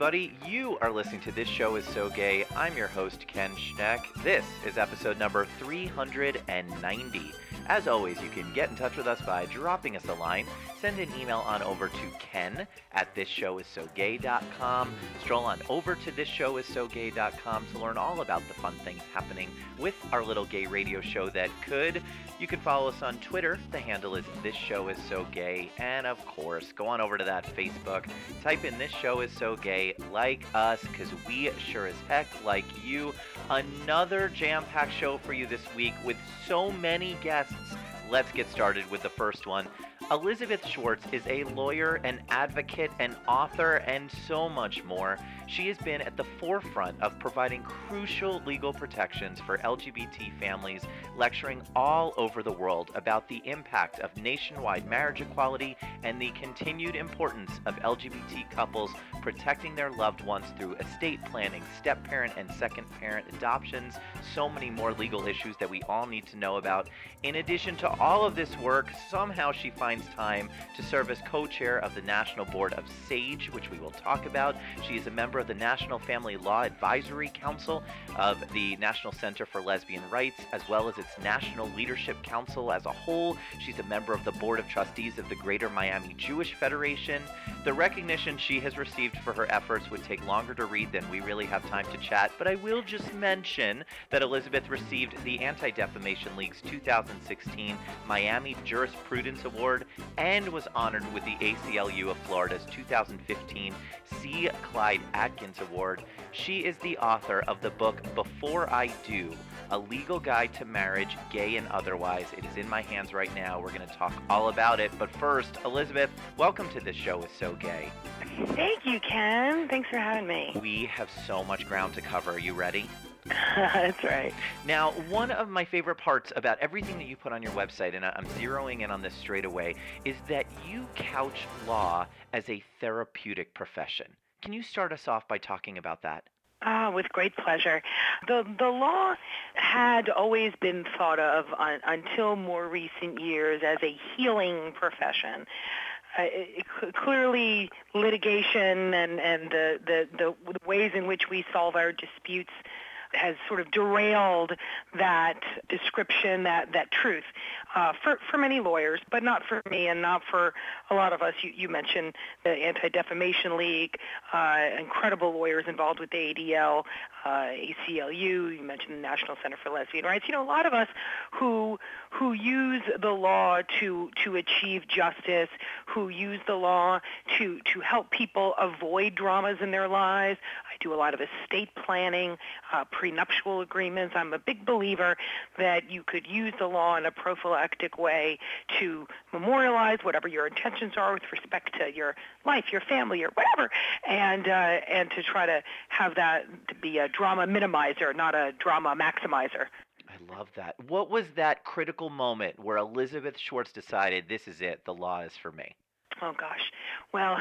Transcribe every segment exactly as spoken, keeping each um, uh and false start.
everybody. You are listening to This Show Is So Gay. I'm your host, Ken Schneck. This is episode number three hundred ninety. As always, you can get in touch with us by dropping us a line. Send an email on over to ken at this show is so gay dot com. Stroll on over to this show is so gay dot com to learn all about the fun things happening with our little gay radio show that could. You can follow us on Twitter. The handle is This Show Is So Gay. And of course, go on over to that Facebook. Type in This Show Is So Gay. Like us, because we sure as heck like you. Another jam-packed show for you this week with so many guests. Let's get started with the first one. Elizabeth Schwartz is a lawyer, an advocate, an author, and so much more. She has been at the forefront of providing crucial legal protections for L G B T families, lecturing all over the world about the impact of nationwide marriage equality and the continued importance of L G B T couples protecting their loved ones through estate planning, step-parent and second-parent adoptions, so many more legal issues that we all need to know about. In addition to all of this work, somehow she finds time to serve as co-chair of the National Board of SAGE, which we will talk about. She is a member of the National Family Law Advisory Council of the National Center for Lesbian Rights, as well as its National Leadership Council as a whole. She's a member of the Board of Trustees of the Greater Miami Jewish Federation. The recognition she has received for her efforts would take longer to read than we really have time to chat, but I will just mention that Elizabeth received the Anti-Defamation League's two thousand sixteen Miami Jurisprudence Award and was honored with the A C L U of Florida's two thousand fifteen C. Clyde Atkins Award. She is the author of the book Before I Do, A Legal Guide to Marriage, Gay and Otherwise. It is in my hands right now. We're going to talk all about it. But first, Elizabeth, welcome to This Show Is So Gay. Thank you, Ken. Thanks for having me. We have so much ground to cover. Are you ready? That's right. Now, one of my favorite parts about everything that you put on your website, and I'm zeroing in on this straight away, is that you couch law as a therapeutic profession. Can you start us off by talking about that? Ah, with great pleasure. The the law had always been thought of uh, until more recent years as a healing profession. Uh, it, it, clearly, litigation and, and the, the, the ways in which we solve our disputes has sort of derailed that description, that, that truth uh, for, for many lawyers, but not for me and not for a lot of us. You, you mentioned the Anti-Defamation League, uh, incredible lawyers involved with the A D L, uh, A C L U, you mentioned the National Center for Lesbian Rights. You know, a lot of us who who use the law to to achieve justice, who use the law to, to help people avoid dramas in their lives. I do a lot of estate planning, uh, prenuptial agreements. I'm a big believer that you could use the law in a prophylactic way to memorialize whatever your intentions are with respect to your life, your family, or whatever, and uh, and to try to have that to be a drama minimizer, not a drama maximizer. I love that. What was that critical moment where Elizabeth Schwartz decided, this is it, the law is for me? Oh, gosh. Well,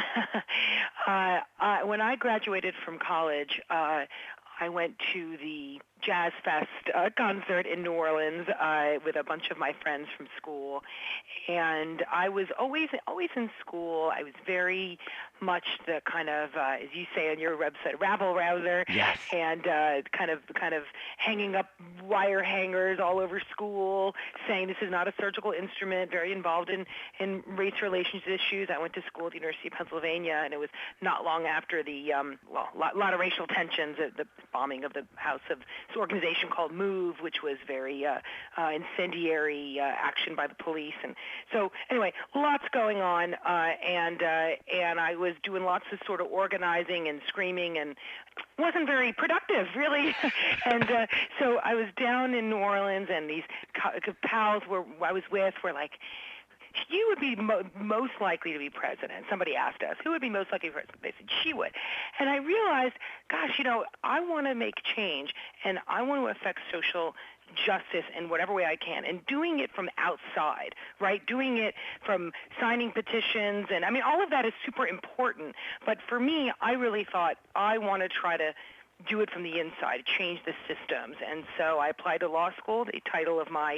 uh, I, when I graduated from college, uh, I went to the Jazz Fest uh, concert in New Orleans uh, with a bunch of my friends from school, and I was always always in school. I was very much the kind of, uh, as you say on your website, rabble rouser, yes, and uh, kind of kind of hanging up wire hangers all over school, saying this is not a surgical instrument. Very involved in in race relations issues. I went to school at the University of Pennsylvania, and it was not long after the um, well, a lot, lot of racial tensions, uh, the bombing of the House of this organization called MOVE, which was very uh, uh, incendiary uh, action by the police. And so anyway, lots going on, uh, and uh, and I was doing lots of sort of organizing and screaming, and wasn't very productive, really. and uh, so I was down in New Orleans, and these co- pals were I was with were like, you would be mo- most likely to be president. Somebody asked us, who would be most likely to be president? They said, she would. And I realized, gosh, you know, I want to make change, and I want to affect social justice in whatever way I can, and doing it from outside, right? Doing it from signing petitions, and I mean, all of that is super important. But for me, I really thought I want to try to do it from the inside, change the systems. And so I applied to law school. The title of my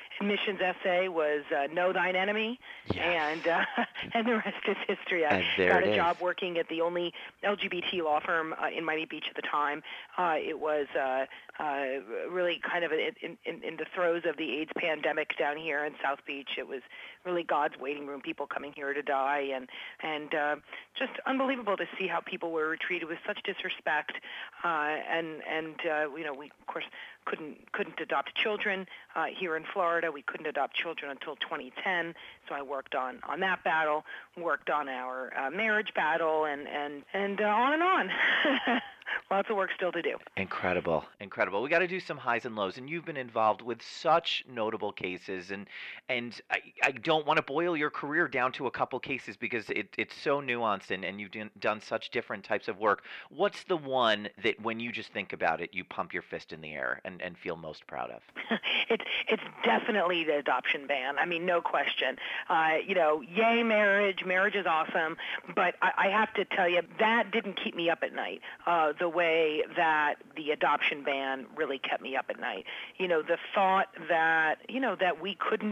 admissions essay was uh, Know Thine Enemy, Yes. and uh, and the rest is history. I And there got it a job is. working at the only L G B T law firm uh, in Miami Beach at the time. Uh, it was uh, uh, really kind of in, in, in the throes of the AIDS pandemic down here in South Beach. It was really God's waiting room, people coming here to die, and and uh, just unbelievable to see how people were treated with such disrespect. Uh, and and uh, you know, we of course couldn't couldn't adopt children uh, here in Florida. We couldn't adopt children until twenty ten. So I worked on, on that battle, worked on our uh, marriage battle, and and and uh, on and on. Lots of work still to do. Incredible, incredible. We got to do some highs and lows, and you've been involved with such notable cases, and and I, I don't want to boil your career down to a couple cases because it, it's so nuanced, and, and you've done, done such different types of work. What's the one that when you just think about it, you pump your fist in the air and, and feel most proud of? it's it's definitely the adoption ban. I mean, no question. Uh, you know, yay marriage. Marriage is awesome, but I, I have to tell you that didn't keep me up at night. Uh, the way that the adoption ban really kept me up at night. You know, the thought that you know that we couldn't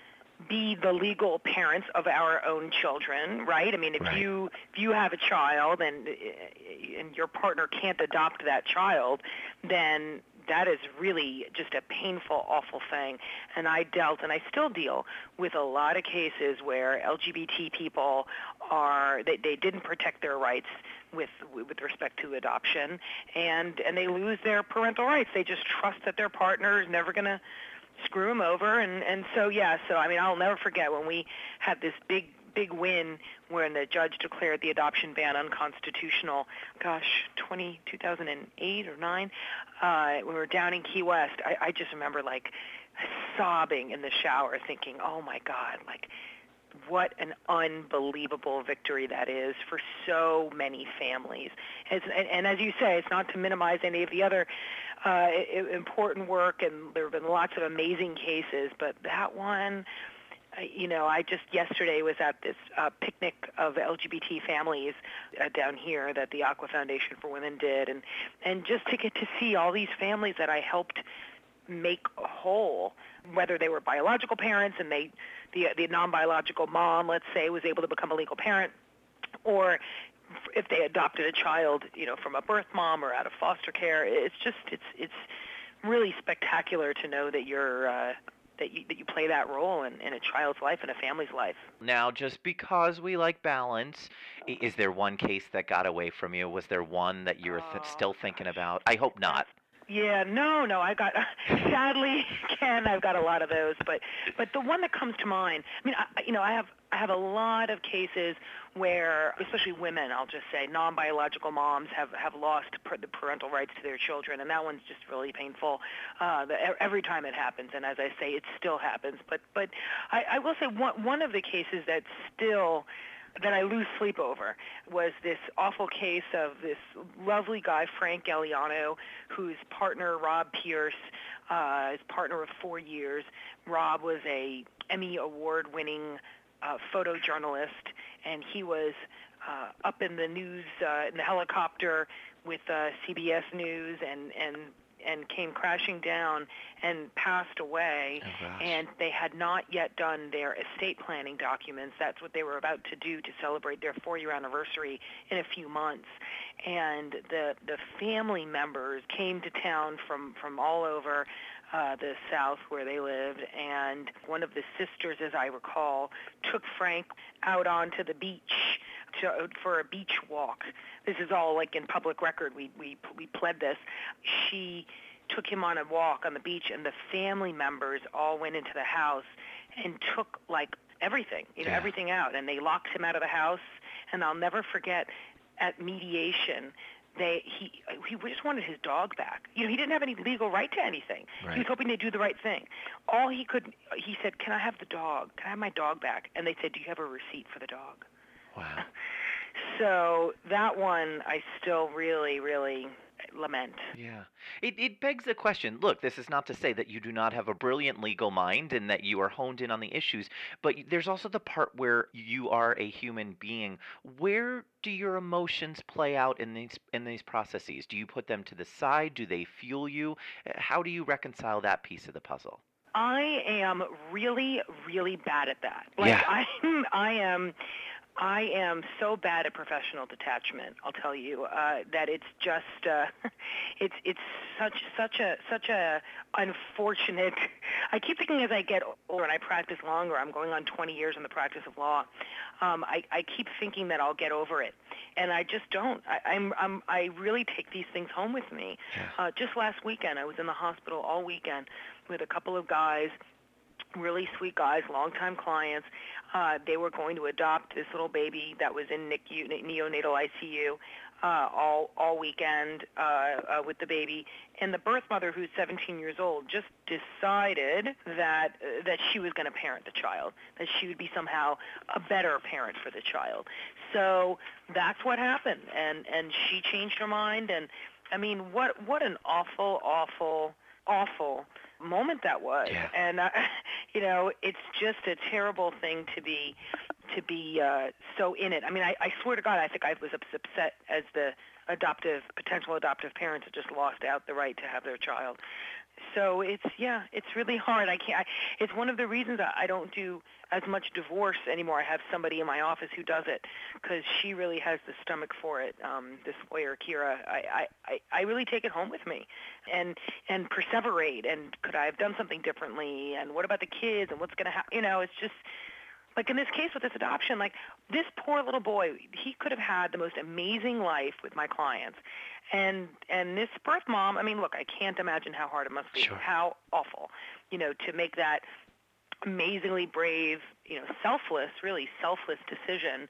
be the legal parents of our own children, right? I mean, if Right. you if you have a child and and your partner can't adopt that child, then that is really just a painful, awful thing. And I dealt, and I still deal with a lot of cases where L G B T people are they, they didn't protect their rights with with respect to adoption, and and they lose their parental rights. They just trust that their partner is never going to screw them over, and and so yeah. So I mean, I'll never forget when we had this big big win when the judge declared the adoption ban unconstitutional. Gosh, twenty, two thousand eight or nine. Uh, we were down in Key West. I, I just remember like sobbing in the shower, thinking, "Oh my God!" Like, what an unbelievable victory that is for so many families. It's, and, and as you say, it's not to minimize any of the other uh, important work, and there have been lots of amazing cases, but that one, you know, I just yesterday was at this uh, picnic of L G B T families uh, down here that the Aqua Foundation for Women did, and, and just to get to see all these families that I helped make whole, whether they were biological parents and they, the, the non-biological mom, let's say, was able to become a legal parent, or if they adopted a child, you know, from a birth mom or out of foster care. It's just, it's it's really spectacular to know that you're uh, that you that you play that role in, in a child's life and a family's life. Now, just because we like balance, i- is there one case that got away from you? Was there one that you're th- Oh, still thinking gosh. about? I hope not. Yeah, no, no, I got, sadly, Ken, I've got a lot of those, but, but the one that comes to mind, I mean, I, you know, I have, I have a lot of cases where, especially women, I'll just say, non-biological moms have, have lost per, the parental rights to their children, and that one's just really painful uh, the, every time it happens, and as I say, it still happens, but, but I, I will say one, one of the cases that still, that I lose sleep over was this awful case of this lovely guy, Frank Galliano, whose partner, Rob Pierce, uh, his partner of four years. Rob was a Emmy Award-winning uh, photojournalist, and he was uh, up in the news, uh, in the helicopter with uh, C B S News, and, and and came crashing down and passed away. Oh, gosh. And they had not yet done their estate planning documents. That's what they were about to do to celebrate their four-year anniversary in a few months. And the the family members came to town from, from all over uh, the South where they lived, and one of the sisters, as I recall, took Frank out onto the beach to, for a beach walk. This is all like in public record. We we we pled this. She took him on a walk on the beach, and the family members all went into the house and took like everything, you know, Yeah. everything out, and they locked him out of the house. And I'll never forget at mediation, they he he just wanted his dog back. You know, he didn't have any legal right to anything. Right. He was hoping to do the right thing. All he could, he said, "Can I have the dog? Can I have my dog back?" And they said, "Do you have a receipt for the dog?" Wow. So that one I still really, really lament. Yeah. It, it begs the question. Look, this is not to say that you do not have a brilliant legal mind and that you are honed in on the issues, but y- there's also the part where you are a human being. Where do your emotions play out in these in these processes? Do you put them to the side? Do they fuel you? Uh, How do you reconcile that piece of the puzzle? I am really, really bad at that. Like Yeah. I'm, I am, I am so bad at professional detachment. I'll tell you uh, that it's just, uh, it's it's such such a such a unfortunate. I keep thinking as I get older and I practice longer. I'm going on twenty years in the practice of law. Um, I, I keep thinking that I'll get over it, and I just don't. I, I'm, I'm I really take these things home with me. Yeah. Uh, just last weekend, I was in the hospital all weekend with a couple of guys, really sweet guys, longtime clients. Uh, they were going to adopt this little baby that was in N I C U, neonatal I C U, uh, all all weekend uh, uh, with the baby. And the birth mother, who's seventeen years old, just decided that uh, that she was going to parent the child, that she would be somehow a better parent for the child. So that's what happened, and and she changed her mind. And I mean, what what an awful, awful, awful moment that was. Yeah. And uh, you know, it's just a terrible thing to be to be uh, so in it. I mean, I, I swear to God, I think I was upset as the adoptive potential adoptive parents had just lost out the right to have their child. So it's yeah, it's really hard. I can't. I, it's one of the reasons I, I don't do as much divorce anymore. I have somebody in my office who does it because she really has the stomach for it. Um, this lawyer, Kira, I, I, I really take it home with me, and and perseverate. And could I have done something differently? And what about the kids? And what's going to happen? You know, it's just. Like in this case with this adoption, like this poor little boy, he could have had the most amazing life with my clients. And and this birth mom, I mean, look, I can't imagine how hard it must be, Sure. how awful, you know, to make that amazingly brave, you know, selfless, really selfless decision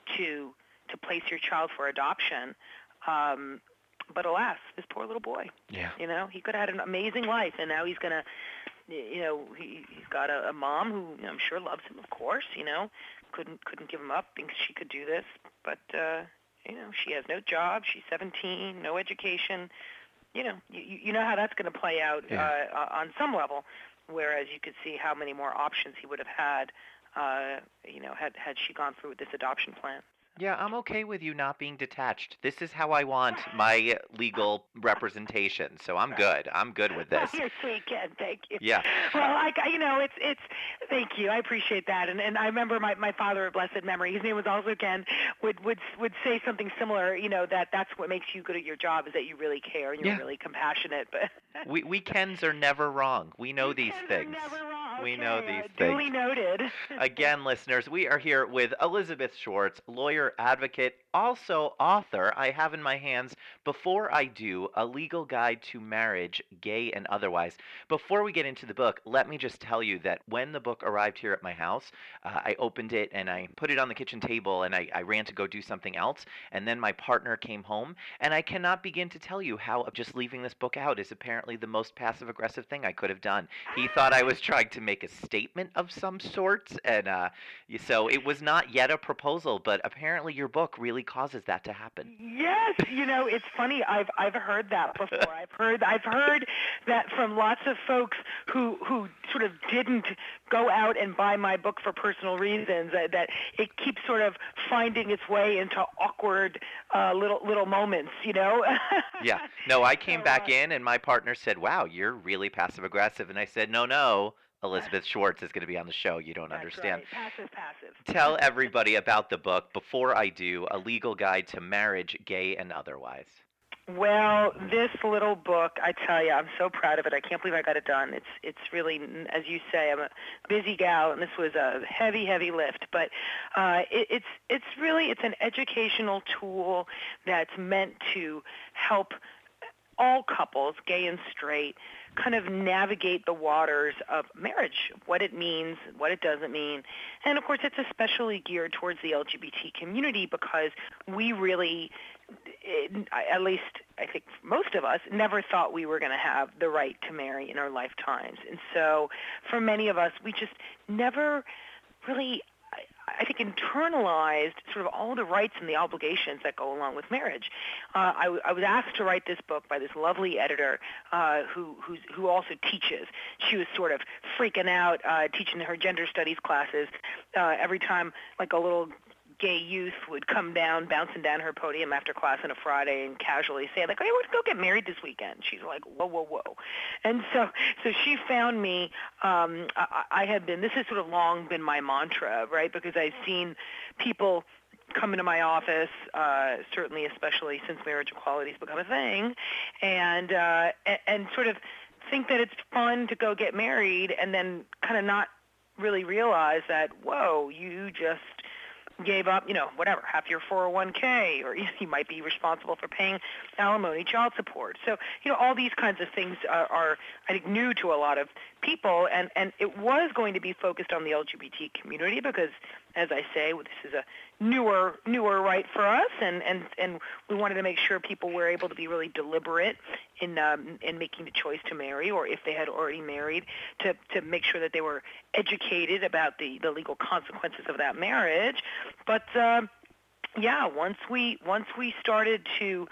to to place your child for adoption. Um, but alas, this poor little boy, Yeah. you know, he could have had an amazing life, and now he's going to, you know, he, he's got a, a mom who you know, I'm sure loves him, of course, you know, couldn't couldn't give him up, thinks she could do this, but, uh, you know, she has no job, she's seventeen, no education, you know, you, you know how that's going to play out Yeah. uh, on some level, whereas you could see how many more options he would have had, uh, you know, had, had she gone through with this adoption plan. Yeah, I'm okay with you not being detached. This is how I want my legal representation, so I'm good. I'm good with this. You're sweet, Ken. Thank you. Yeah. Well, I, you know, it's it's. Thank you. I appreciate that. And and I remember my, my father of blessed memory. His name was also Ken. Would would would say something similar. You know that that's what makes you good at your job is that you really care and you're Yeah. really compassionate. But We we Kens are never wrong. We know these Kens are things. never wrong. We Okay, know uh, these Duly things. noted. Again, listeners, we are here with Elizabeth Schwartz, lawyer, advocate, also author. I have in my hands, Before I Do, A Legal Guide to Marriage, Gay and Otherwise. Before we get into the book, let me just tell you that when the book arrived here at my house, uh, I opened it and I put it on the kitchen table and I, I ran to go do something else. And then my partner came home, and I cannot begin to tell you how just leaving this book out is apparently the most passive-aggressive thing I could have done. He thought I was trying to make a statement of some sort, and uh, y- so it was not yet a proposal, but apparently your book really causes that to happen. Yes, you know, it's funny. I've I've heard that before. I've heard I've heard that from lots of folks who who sort of didn't go out and buy my book for personal reasons. That, that it keeps sort of finding its way into awkward uh, little little moments. You know. Yeah. No, I came So, back uh, in, and my partner said, "Wow, you're really passive-aggressive," and I said, "No, no, Elizabeth Schwartz is going to be on the show. You don't That's understand." right. Passive, passive. Tell everybody about the book, Before I Do, A Legal Guide to Marriage, Gay and Otherwise. Well, this little book, I tell you, I'm so proud of it. I can't believe I got it done. It's it's really, as you say, I'm a busy gal, and this was a heavy, heavy lift. But uh, it, it's it's really it's an educational tool that's meant to help all couples, gay and straight, kind of navigate the waters of marriage, what it means, what it doesn't mean. And of course, it's especially geared towards the L G B T community because we really, it, at least I think most of us, never thought we were going to have the right to marry in our lifetimes. And so for many of us, we just never really, I think, internalized sort of all the rights and the obligations that go along with marriage. Uh, I, I was asked to write this book by this lovely editor uh, who who's, who also teaches. She was sort of freaking out uh, teaching her gender studies classes uh, every time, like a little gay youth would come down, bouncing down her podium after class on a Friday and casually say, like, hey, we're going to go get married this weekend. She's like, whoa, whoa, whoa. And so so she found me. Um, I, I had been, this has sort of long been my mantra, right, because I've seen people come into my office, uh, certainly especially since marriage equality has become a thing, and, uh, and, and sort of think that it's fun to go get married and then kind of not really realize that, whoa, you just gave up, you know, whatever, half your four oh one k, or you might be responsible for paying alimony, child support. So, you know, all these kinds of things are, are I think, new to a lot of people, and, and it was going to be focused on the L G B T community because, as I say, this is a newer newer right for us, and, and, and we wanted to make sure people were able to be really deliberate in um, in making the choice to marry, or if they had already married, to, to make sure that they were educated about the, the legal consequences of that marriage. But uh, yeah, once we once we started to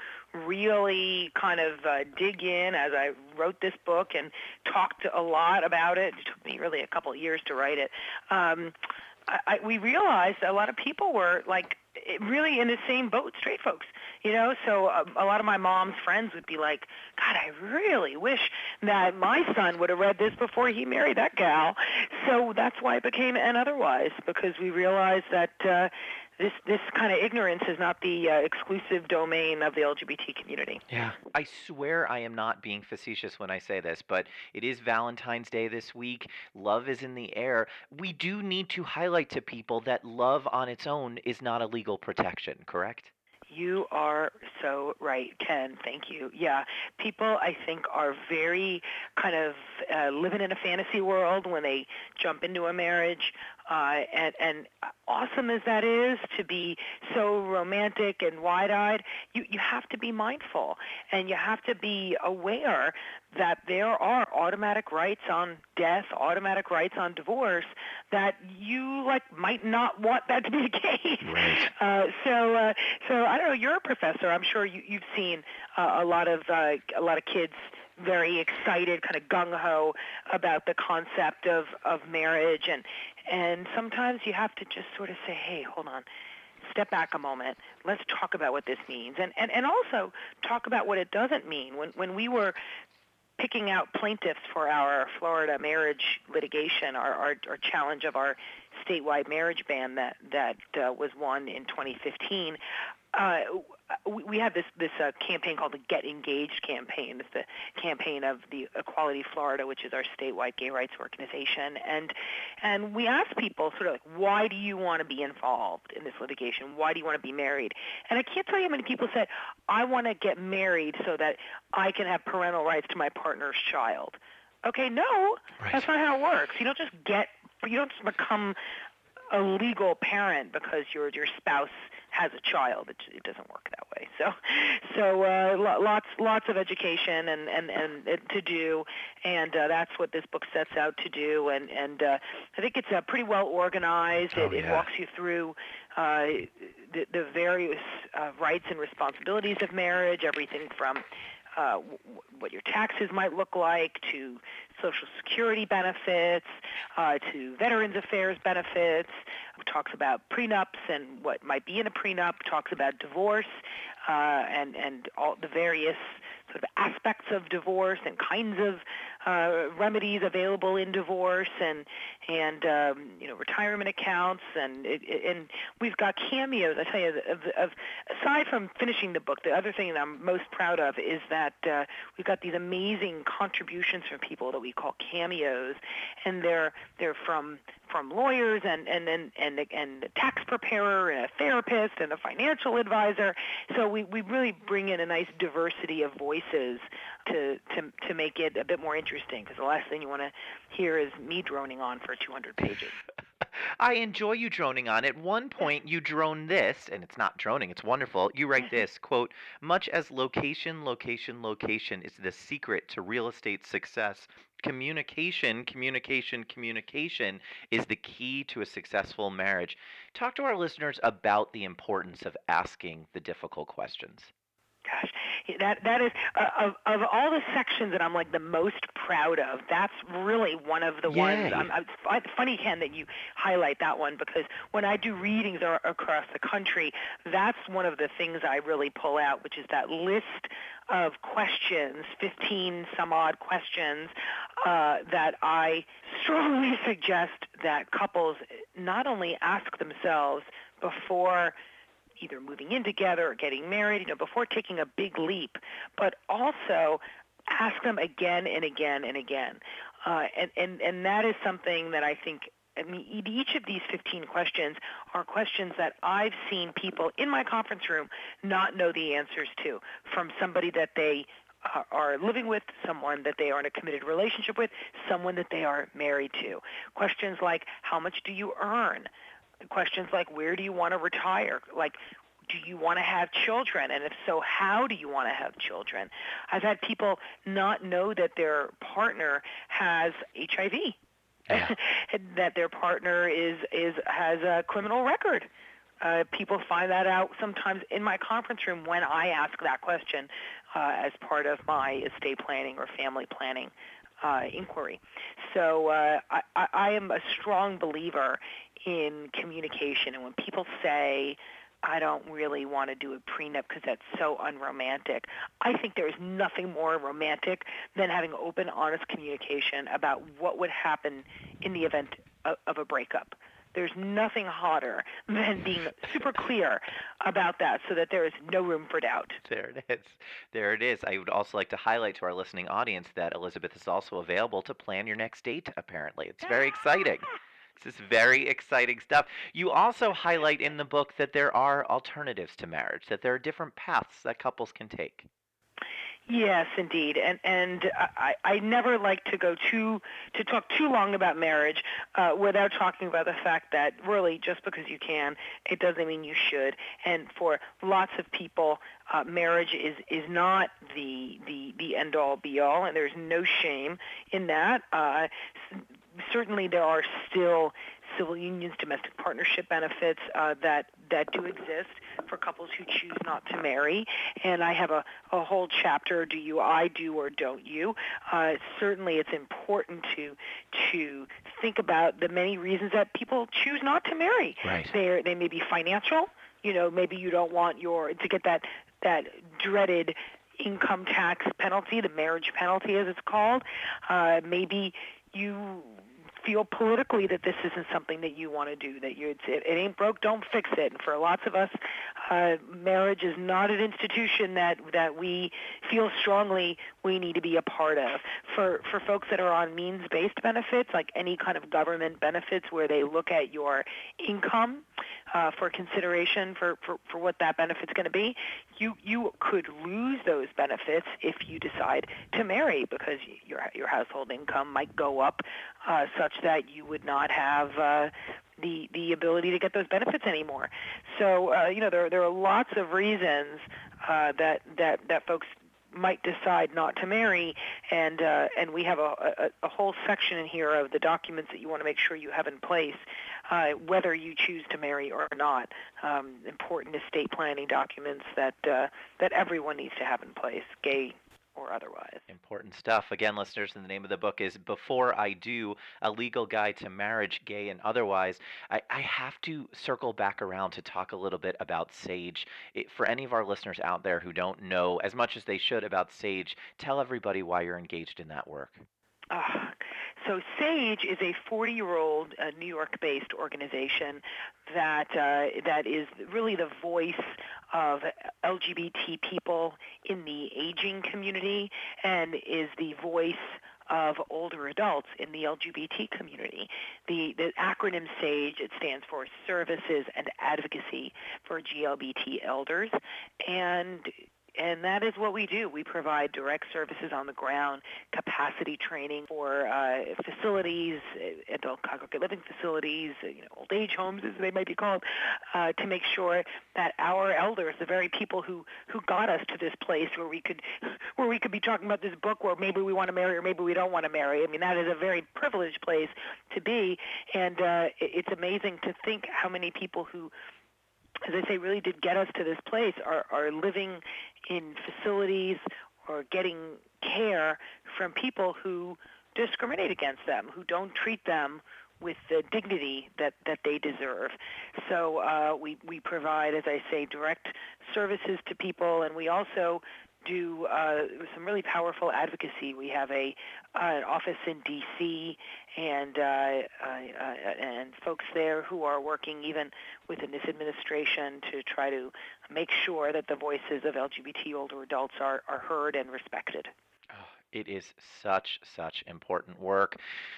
really kind of uh, dig in, as I wrote this book and talked a lot about it, it took me really a couple of years to write it. Um, I, I, we realized a lot of people were like really in the same boat, straight folks, you know. So uh, a lot of my mom's friends would be like, God, I really wish that my son would have read this before he married that gal. So that's why it became And Otherwise, because we realized that uh, this this kind of ignorance is not the uh, exclusive domain of the L G B T community. Yeah. I swear I am not being facetious when I say this, but it is Valentine's Day this week. Love is in the air. We do need to highlight to people that love on its own is not a legal protection, correct? You are so right, Ken. Thank you. Yeah, people, I think, are very kind of uh, living in a fantasy world when they jump into a marriage. Uh, and, and awesome as that is, to be so romantic and wide-eyed, you, you have to be mindful, and you have to be aware that there are automatic rights on death, automatic rights on divorce, that you like might not want that to be the case. Right. Uh, so, uh, so I don't know. You're a professor. I'm sure you, you've seen uh, a lot of uh, a lot of kids very excited, kind of gung-ho about the concept of, of marriage, and and sometimes you have to just sort of say, hey, hold on, step back a moment. Let's talk about what this means, and and, and also talk about what it doesn't mean. When when we were picking out plaintiffs for our Florida marriage litigation, our, our, our challenge of our statewide marriage ban that that uh, was won in twenty fifteen, uh, we, we have this this uh, campaign called the Get Engaged campaign. It's the campaign of the Equality Florida, which is our statewide gay rights organization, and and we ask people sort of like, why do you want to be involved in this litigation? Why do you want to be married? And I can't tell you how many people said, I want to get married so that I can have parental rights to my partner's child. Okay, no, Right. That's not how it works. You don't just get, you don't just become a legal parent because your your spouse has a child. It, it doesn't work that way. So, so uh, lo- lots lots of education and and and uh, to do, and uh, that's what this book sets out to do. And and uh, I think it's uh, pretty well organized. Oh, It, it yeah. walks you through uh, the, the various uh, rights and responsibilities of marriage, everything from Uh, w- what your taxes might look like, to Social Security benefits, uh, to Veterans Affairs benefits. It talks about prenups and what might be in a prenup. It talks about divorce uh, and and all the various sort of aspects of divorce and kinds of uh, remedies available in divorce, and and um, you know, retirement accounts, and it, it, and we've got cameos. I tell you, of, of aside from finishing the book, the other thing that I'm most proud of is that uh, we've got these amazing contributions from people that we call cameos, and they're they're from from lawyers and and and and, and a tax preparer and a therapist and a financial advisor. So we, we really bring in a nice diversity of voices to to to make it a bit more interesting, because the last thing you want to hear is me droning on for two hundred pages. I enjoy you droning on. At one point, you drone this, and it's not droning, it's wonderful. You write this, quote, much as location, location, location is the secret to real estate success, communication, communication, communication is the key to a successful marriage. Talk to our listeners about the importance of asking the difficult questions. God, gosh, that that is uh, of of all the sections that I'm like the most proud of. That's really one of the Yay. ones. I'm, I'm, it's funny, Ken, that you highlight that one, because when I do readings ar- across the country, that's one of the things I really pull out, which is that list of questions, fifteen some odd questions, uh, that I strongly suggest that couples not only ask themselves before either moving in together or getting married, you know, before taking a big leap, but also ask them again and again and again. Uh, and, and, and that is something that I think, I mean, each of these fifteen questions are questions that I've seen people in my conference room not know the answers to, from somebody that they uh, are living with, someone that they are in a committed relationship with, someone that they are married to. Questions like, how much do you earn? Questions like, where do you want to retire? Like, do you want to have children? And if so, how do you want to have children? I've had people not know that their partner has H I V, yeah. that their partner is, is has a criminal record. Uh, people find that out sometimes in my conference room when I ask that question uh, as part of my estate planning or family planning uh, inquiry. So uh, I, I am a strong believer in communication. And when people say, I don't really want to do a prenup because that's so unromantic, I think there is nothing more romantic than having open, honest communication about what would happen in the event of, of a breakup. There's nothing hotter than being super clear about that so that there is no room for doubt. There it is. There it is. I would also like to highlight to our listening audience that Elizabeth is also available to plan your next date, apparently. It's very exciting. This is very exciting stuff. You also highlight in the book that there are alternatives to marriage, that there are different paths that couples can take. Yes, indeed, and and I, I never like to go too to talk too long about marriage uh, without talking about the fact that really just because you can, it doesn't mean you should. And for lots of people, uh, marriage is is not the the the end all be all, and there's no shame in that. Uh, certainly, there are still civil unions, domestic partnership benefits uh, that that do exist for couples who choose not to marry. And I have a, a whole chapter, do you, I do, or don't you? Uh, certainly it's important to to think about the many reasons that people choose not to marry. Right. They they may be financial. You know, maybe you don't want your to get that that dreaded income tax penalty, the marriage penalty as it's called. Uh, maybe you feel politically that this isn't something that you want to do, that you it's, it, it ain't broke, don't fix it. And for lots of us, uh, marriage is not an institution that, that we feel strongly we need to be a part of. For for folks that are on means-based benefits, like any kind of government benefits where they look at your income uh, for consideration for, for, for what that benefit's going to be, you you could lose those benefits if you decide to marry, because your your household income might go up uh, such that you would not have uh, the the ability to get those benefits anymore. So uh, you know there there are lots of reasons uh, that that that folks might decide not to marry, and uh, and we have a, a, a whole section in here of the documents that you want to make sure you have in place, uh, whether you choose to marry or not. Um, important estate planning documents that uh, that everyone needs to have in place, gay or otherwise. Important stuff. Again, listeners, and the name of the book is Before I Do, A Legal Guide to Marriage, Gay and Otherwise. I, I have to circle back around to talk a little bit about SAGE. It, for any of our listeners out there who don't know as much as they should about SAGE, tell everybody why you're engaged in that work. Uh, so SAGE is a forty-year-old uh, New York-based organization that uh, that is really the voice of L G B T people in the aging community, and is the voice of older adults in the L G B T community. The, the acronym SAGE, it stands for Services and Advocacy for G L B T Elders, and And that is what we do. We provide direct services on the ground, capacity training for uh, facilities, adult congregate living facilities, you know, old age homes as they might be called, uh, to make sure that our elders, the very people who, who got us to this place where we could where we could be talking about this book where maybe we want to marry or maybe we don't want to marry. I mean, that is a very privileged place to be, and uh, it's amazing to think how many people who as I say, really did get us to this place are, are living in facilities or getting care from people who discriminate against them, who don't treat them with the dignity that, that they deserve. So uh, we, we provide, as I say, direct services to people, and we also do uh, some really powerful advocacy. We have a uh, an office in D C and uh, uh, and folks there who are working even within this administration to try to make sure that the voices of L G B T older adults are, are heard and respected. Oh, it is such, such important work.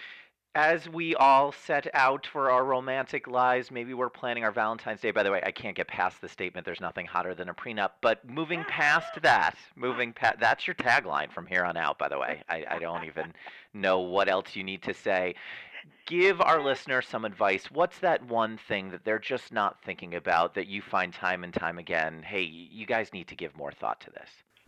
As we all set out for our romantic lives, maybe we're planning our Valentine's Day. By the way, I can't get past the statement, there's nothing hotter than a prenup. But moving past that, moving past, that's your tagline from here on out, by the way. I, I don't even know what else you need to say. Give our listeners some advice. What's that one thing that they're just not thinking about that you find time and time again, hey, you guys need to give more thought to this?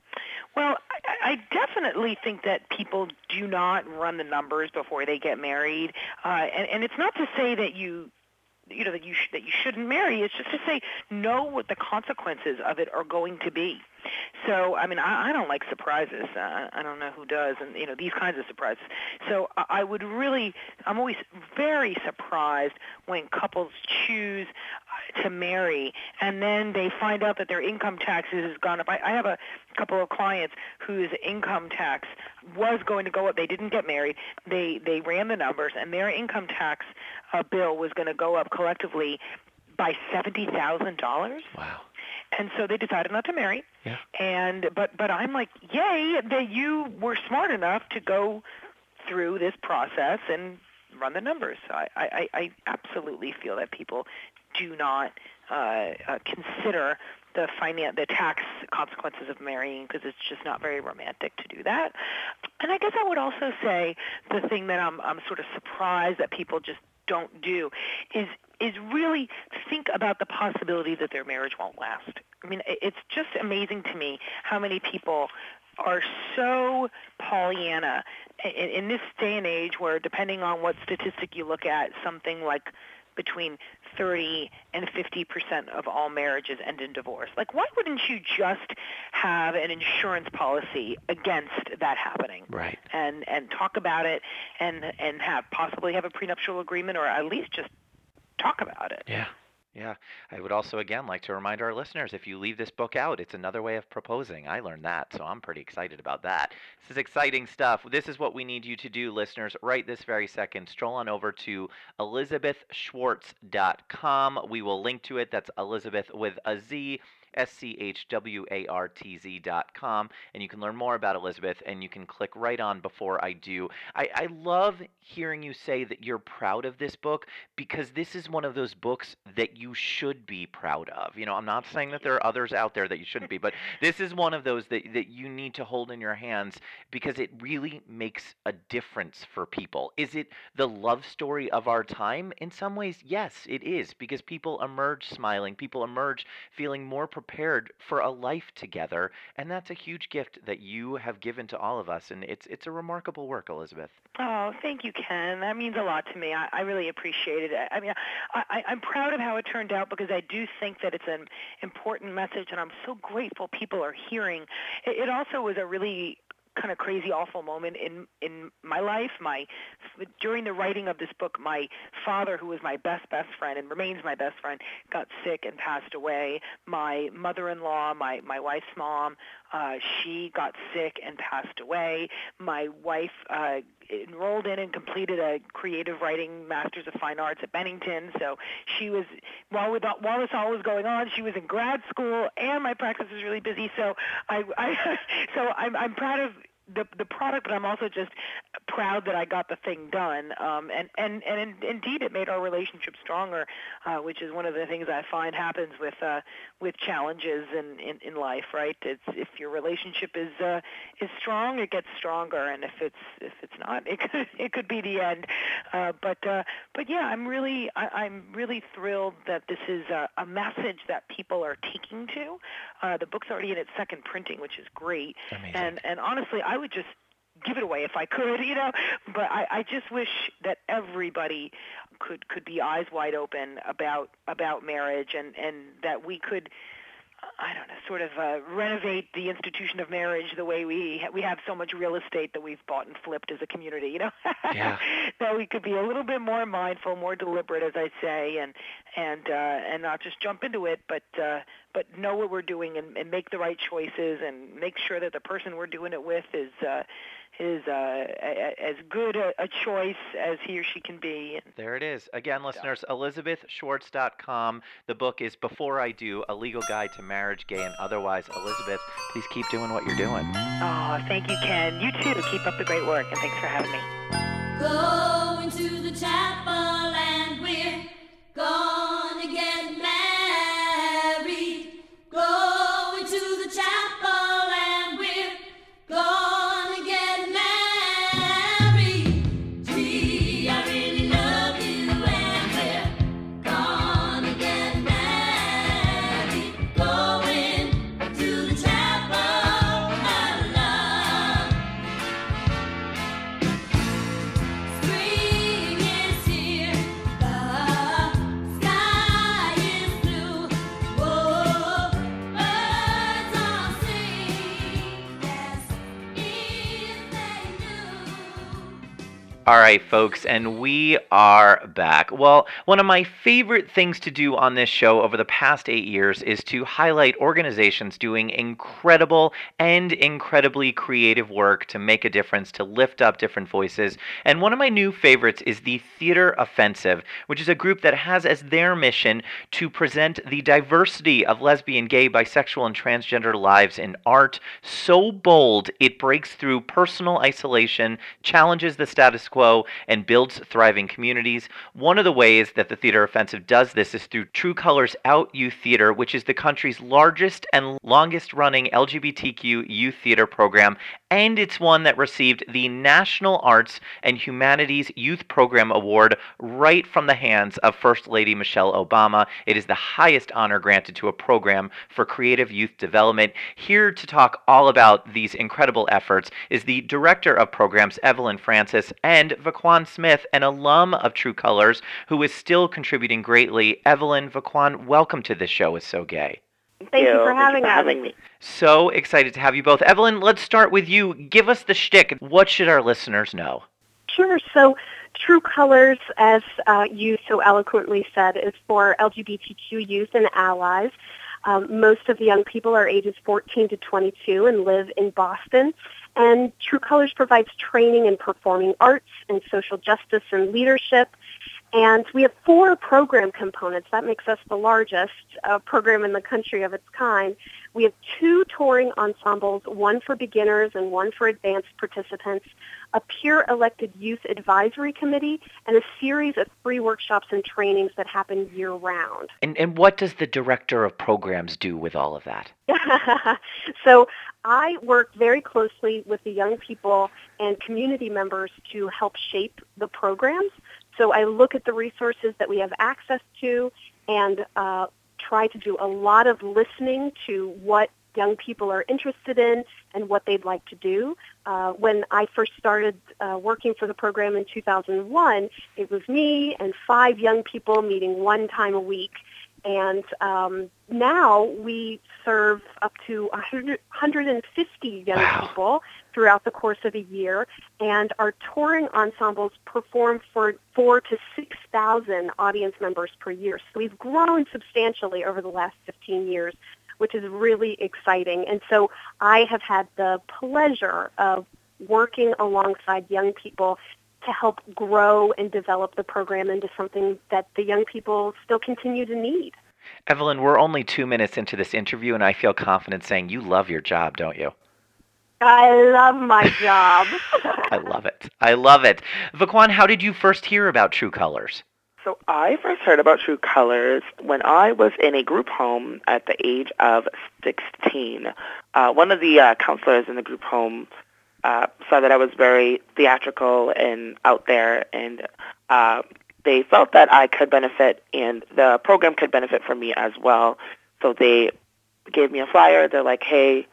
Well, I, I definitely think that people do not run the numbers before they get married, uh, and, and it's not to say that you, you know, that you sh- that you shouldn't marry. It's just to say know what the consequences of it are going to be. So, I mean, I, I don't like surprises. Uh, I don't know who does, and you know, these kinds of surprises. So, I, I would really, I'm always very surprised when couples choose to marry, and then they find out that their income taxes has gone up. I, I have a couple of clients whose income tax was going to go up. They didn't get married. They they ran the numbers, and their income tax uh, bill was going to go up collectively by seventy thousand dollars. Wow. And so they decided not to marry. Yeah. And but but I'm like, yay, that you were smart enough to go through this process and run the numbers. So I, I, I absolutely feel that people do not uh, uh, consider the finan- the tax consequences of marrying, because it's just not very romantic to do that. And I guess I would also say the thing that I'm I'm sort of surprised that people just don't do is is really think about the possibility that their marriage won't last. I mean, it's just amazing to me how many people are so Pollyanna in, in this day and age where, depending on what statistic you look at, something like between thirty and fifty percent of all marriages end in divorce. Like, why wouldn't you just have an insurance policy against that happening? Right. And and talk about it and and have possibly have a prenuptial agreement, or at least just talk about it. Yeah. Yeah. I would also, again, like to remind our listeners, if you leave this book out, it's another way of proposing. I learned that, so I'm pretty excited about that. This is exciting stuff. This is what we need you to do, listeners, right this very second. Stroll on over to elizabeth schwartz dot com. We will link to it. That's Elizabeth with a Z. S C H W A R T Z dot com, and you can learn more about Elizabeth, and you can click right on Before I Do. I, I love hearing you say that you're proud of this book, because this is one of those books that you should be proud of. You know, I'm not saying that there are others out there that you shouldn't be, but this is one of those that, that you need to hold in your hands, because it really makes a difference for people. Is it the love story of our time? In some ways, yes, it is, because people emerge smiling, people emerge feeling more prepared prepared for a life together, and that's a huge gift that you have given to all of us, and it's it's a remarkable work, Elizabeth. Oh, thank you, Ken. That means a lot to me. I, I really appreciate it. I, I mean, I, I, I'm proud of how it turned out, because I do think that it's an important message, and I'm so grateful people are hearing. It, it also was a really kind of crazy, awful moment in in my life. My during the writing of this book, my father, who was my best best friend and remains my best friend, got sick and passed away. My mother-in-law, my my wife's mom, uh, she got sick and passed away. My wife uh, enrolled in and completed a creative writing Master's of Fine Arts at Bennington. So she was while with while this all was going on, she was in grad school, and my practice was really busy. So I, I so I'm I'm proud of the the product, but I'm also just proud that I got the thing done. Um, and and and in, indeed, it made our relationship stronger, uh, which is one of the things I find happens with uh, with challenges in, in, in life. Right? It's if your relationship is uh, is strong, it gets stronger, and if it's if it's not, it could it could be the end. Uh, but uh, but yeah, I'm really I, I'm really thrilled that this is a, a message that people are taking to. Uh, the book's already in its second printing, which is great. Amazing. And and honestly, I would just give it away if I could, you know. But I, I just wish that everybody could could be eyes wide open about about marriage, and, and that we could, I don't know, sort of uh, renovate the institution of marriage the way we ha- we have so much real estate that we've bought and flipped as a community, you know. Yeah. That we could be a little bit more mindful, more deliberate, as I say, and and uh, and not just jump into it, but uh, but know what we're doing and, and make the right choices, and make sure that the person we're doing it with is uh, is uh, a, a, as good a, a choice as he or she can be. And there it is. Again, listeners, elizabeth schwartz dot com. The book is Before I Do, A Legal Guide to Marriage, Gay and Otherwise. Elizabeth, please keep doing what you're doing. Oh, thank you, Ken. You too. Keep up the great work, and thanks for having me. Going to the chapel and we're gonna get married. Going to the chapel and we're gonna get married. Gee, I really love you and we're gonna get married. Going to the chapel of love. Spring is here, the sky is blue. Whoa, birds all sing as if they knew. All right, folks, and we are back. Well, one of my favorite things to do on this show over the past eight years is to highlight organizations doing incredible and incredibly creative work to make a difference, to lift up different voices. And one of my new favorites is the Theater Offensive, which is a group that has as their mission to present the diversity of lesbian, gay, bisexual, and transgender lives in art so bold it breaks through personal isolation, challenges the status quo, and builds thriving communities. One of the ways that the Theater Offensive does this is through True Colors Out Youth Theater, which is the country's largest and longest-running L G B T Q youth theater program, and it's one that received the National Arts and Humanities Youth Program Award right from the hands of First Lady Michelle Obama. It is the highest honor granted to a program for creative youth development. Here to talk all about these incredible efforts is the Director of Programs, Evelyn Francis, and Vaquan Smith, an alum of True Colors, who is still contributing greatly. Evelyn, Vaquan, welcome to the show Is So Gay. Thank you for Thank having you for us. having me. So excited to have you both. Evelyn, let's start with you. Give us the shtick. What should our listeners know? Sure. So True Colors, as uh, you so eloquently said, is for L G B T Q youth and allies. Um, most of the young people are ages fourteen to twenty-two and live in Boston. And True Colors provides training in performing arts and social justice and leadership. And we have four program components. That makes us the largest uh, program in the country of its kind. We have two touring ensembles, one for beginners and one for advanced participants, a peer-elected youth advisory committee, and a series of free workshops and trainings that happen year-round. And, and what does the Director of Programs do with all of that? So I work very closely with the young people and community members to help shape the programs. So I look at the resources that we have access to and uh, try to do a lot of listening to what young people are interested in and what they'd like to do. Uh, when I first started uh, working for the program in two thousand one, it was me and five young people meeting one time a week. And um, now we serve up to one hundred, one hundred fifty young Wow. people throughout the course of a year, and our touring ensembles perform for four to six thousand audience members per year. So we've grown substantially over the last fifteen years, which is really exciting. And so I have had the pleasure of working alongside young people to help grow and develop the program into something that the young people still continue to need. Evelyn, we're only two minutes into this interview, and I feel confident saying you love your job, don't you? I love my job. I love it. I love it. Vaquan, how did you first hear about True Colors? So I first heard about True Colors when I was in a group home at the age of sixteen. Uh, one of the uh, counselors in the group home uh, saw that I was very theatrical and out there, and uh, they felt that I could benefit and the program could benefit from me as well. So they gave me a flyer. They're like, hey,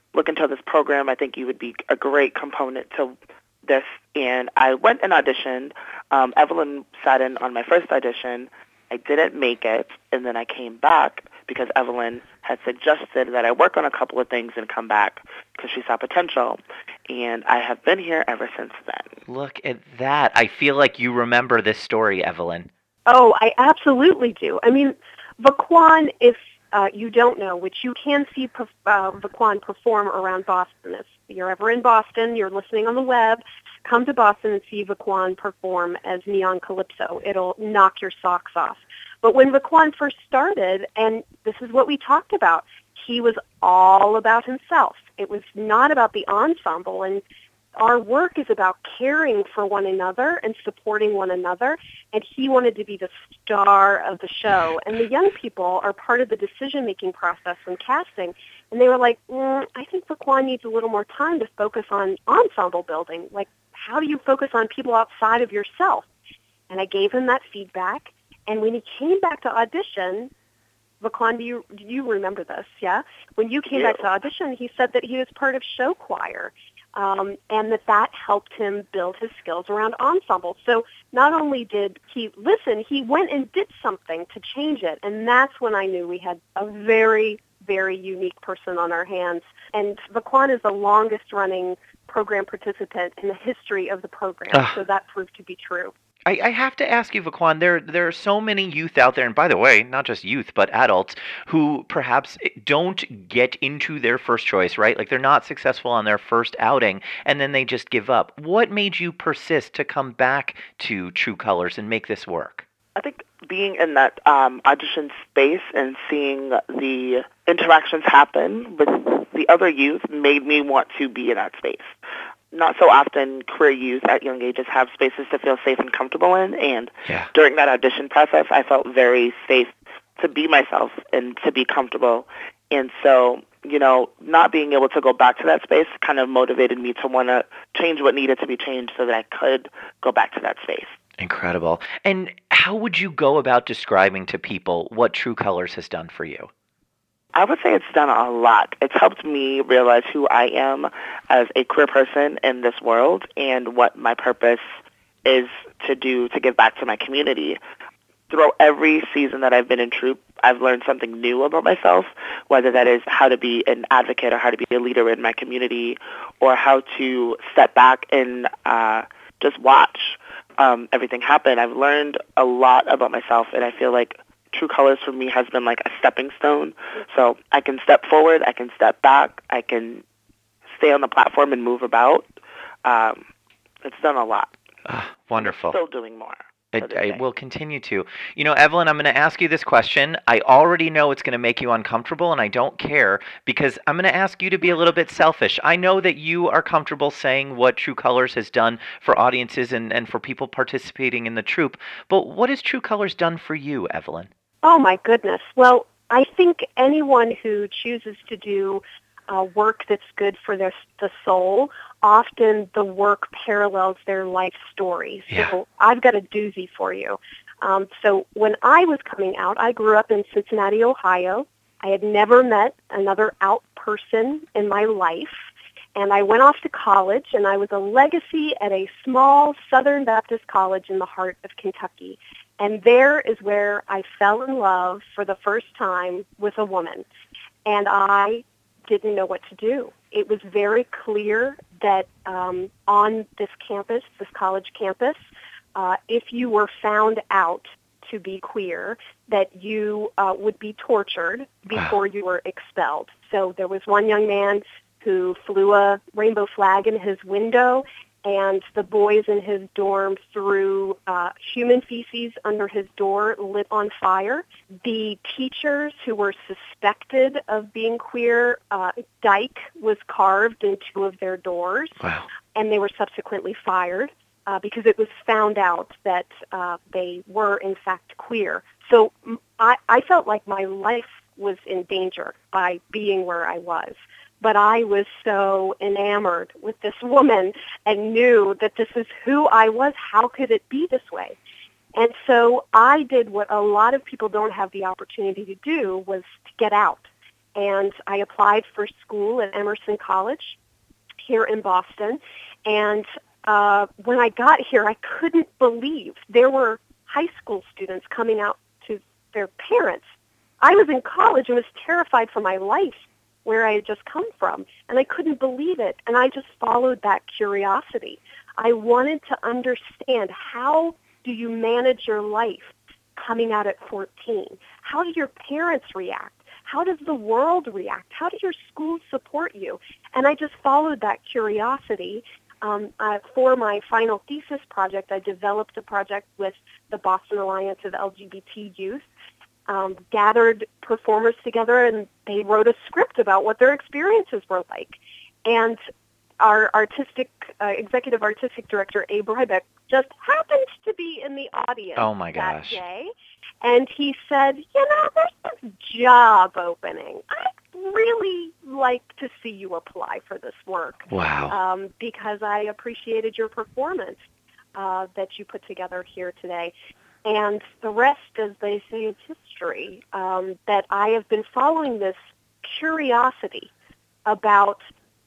look into this program. I think you would be a great component to this. And I went and auditioned. Um, Evelyn sat in on my first audition. I didn't make it, and then I came back because Evelyn had suggested that I work on a couple of things and come back because she saw potential. And I have been here ever since then. Look at that. I feel like you remember this story, Evelyn. Oh, I absolutely do. I mean, Vaquan, if uh, you don't know, which you can see perf- uh, Vaquan perform around Boston. If you're ever in Boston, you're listening on the web, come to Boston and see Vaquan perform as Neon Calypso. It'll knock your socks off. But when Vaquan first started, and this is what we talked about, he was all about himself. It was not about the ensemble, and our work is about caring for one another and supporting one another, and he wanted to be the star of the show. And the young people are part of the decision-making process when casting, and they were like, mm, I think Vaquan needs a little more time to focus on ensemble building. Like, how do you focus on people outside of yourself? And I gave him that feedback, and when he came back to audition, Vaquan, do you, do you remember this, yeah? When you came Yeah. back to audition, he said that he was part of show choir. Um, and that that helped him build his skills around ensemble. So not only did he listen, he went and did something to change it. And that's when I knew we had a very, very unique person on our hands. And Vaquan is the longest-running program participant in the history of the program. Ugh. So that proved to be true. I, I have to ask you, Vaquan, there, there are so many youth out there, and by the way, not just youth, but adults, who perhaps don't get into their first choice, right? Like they're not successful on their first outing, and then they just give up. What made you persist to come back to True Colors and make this work? I think being in that um, audition space and seeing the interactions happen with the other youth made me want to be in that space. Not so often queer youth at young ages have spaces to feel safe and comfortable in, and Yeah. during that audition process, I felt very safe to be myself and to be comfortable. And so, you know, not being able to go back to that space kind of motivated me to want to change what needed to be changed so that I could go back to that space. Incredible. And how would you go about describing to people what True Colors has done for you? I would say it's done a lot. It's helped me realize who I am as a queer person in this world and what my purpose is to do to give back to my community. Throughout every season that I've been in Troop, I've learned something new about myself, whether that is how to be an advocate or how to be a leader in my community or how to step back and uh, just watch um, everything happen. I've learned a lot about myself, and I feel like True Colors for me has been like a stepping stone. So I can step forward, I can step back, I can stay on the platform and move about. Um, it's done a lot. Ah, wonderful. Still doing more. to It, this I day. will continue to. You know, Evelyn, I'm going to ask you this question. I already know it's going to make you uncomfortable, and I don't care because I'm going to ask you to be a little bit selfish. I know that you are comfortable saying what True Colors has done for audiences and, and for people participating in the troupe, but what has True Colors done for you, Evelyn? Oh, my goodness. Well, I think anyone who chooses to do uh, work that's good for their, the soul, often the work parallels their life story. So Yeah. I've got a doozy for you. Um, so when I was coming out, I grew up in Cincinnati, Ohio. I had never met another out person in my life. And I went off to college, and I was a legacy at a small Southern Baptist college in the heart of Kentucky. And there is where I fell in love for the first time with a woman. And I didn't know what to do. It was very clear that um, on this campus, this college campus, uh, if you were found out to be queer, that you uh, would be tortured before you were expelled. So there was one young man who flew a rainbow flag in his window, and the boys in his dorm threw uh, human feces under his door lit on fire. The teachers who were suspected of being queer, uh, Dyke was carved in two of their doors, Wow. and they were subsequently fired uh, because it was found out that uh, they were, in fact, queer. So m- I, I felt like my life was in danger by being where I was. But I was so enamored with this woman and knew that this is who I was. How could it be this way? And so I did what a lot of people don't have the opportunity to do, was to get out. and I applied for school at Emerson College here in Boston. And uh, when I got here, I couldn't believe there were high school students coming out to their parents. I was in college and was terrified for my life where I had just come from, and I couldn't believe it. And I just followed that curiosity. I wanted to understand, how do you manage your life coming out at fourteen? How do your parents react? How does the world react? How do your schools support you? And I just followed that curiosity. Um, uh, for my final thesis project, I developed a project with the Boston Alliance of L G B T Youth, um, gathered performers together, and they wrote a script about what their experiences were like. And our artistic, uh, executive artistic director, Abe Rybeck, just happened to be in the audience Oh, my that gosh. day. And he said, you know, there's this job opening. I'd really like to see you apply for this work. Wow. Um, because I appreciated your performance uh, that you put together here today. And the rest, as they say, is history. Um, that I have been following this curiosity about